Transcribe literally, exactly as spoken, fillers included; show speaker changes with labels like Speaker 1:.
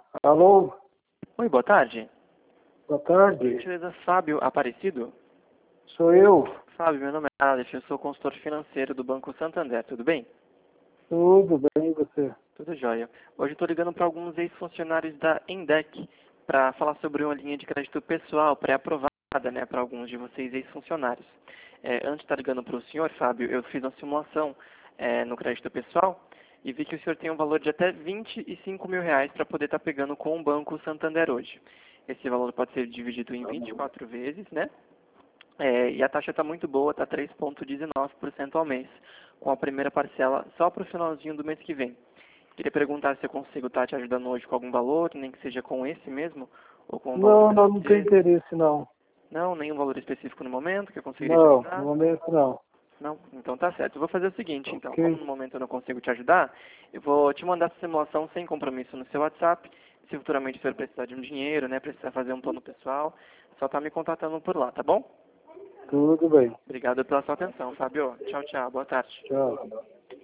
Speaker 1: Alô,
Speaker 2: Oi, boa tarde.
Speaker 1: boa
Speaker 2: Por
Speaker 1: tarde.
Speaker 2: gentileza, Fábio Aparecido?
Speaker 1: Sou eu.
Speaker 2: Fábio, meu nome é Alex, eu sou consultor financeiro do Banco Santander, tudo bem?
Speaker 1: Tudo bem, e você?
Speaker 2: Tudo jóia. Hoje eu estou ligando para alguns ex-funcionários da Endec para falar sobre uma linha de crédito pessoal pré-aprovada, né, para alguns de vocês ex-funcionários. É, antes de estar ligando para o senhor, Fábio, eu fiz uma simulação é, no crédito pessoal e vi que o senhor tem um valor de até vinte e cinco mil reais para poder estar pegando com o Banco Santander hoje. Esse valor pode ser dividido em vinte e quatro vezes, né? É, e a taxa está muito boa, está três vírgula dezenove por cento ao mês, com a primeira parcela só para o finalzinho do mês que vem. Queria perguntar se eu consigo estar te ajudando hoje com algum valor, nem que seja com esse mesmo, ou com um valor
Speaker 1: Não, não,
Speaker 2: acima
Speaker 1: não tenho
Speaker 2: desse.
Speaker 1: interesse, não.
Speaker 2: Não, nenhum valor específico no momento que eu conseguiria te
Speaker 1: Não, no
Speaker 2: ajudar?
Speaker 1: momento não.
Speaker 2: Não? Então tá certo. Eu vou fazer o seguinte, então, como
Speaker 1: Ok?
Speaker 2: no momento eu não consigo te ajudar, eu vou te mandar essa simulação sem compromisso no seu WhatsApp. Se futuramente o senhor precisar de um dinheiro, né, precisar fazer um plano pessoal, só tá me contatando por lá, tá bom?
Speaker 1: Tudo bem.
Speaker 2: Obrigado pela sua atenção, Fábio. Tchau, tchau. Boa tarde.
Speaker 1: Tchau.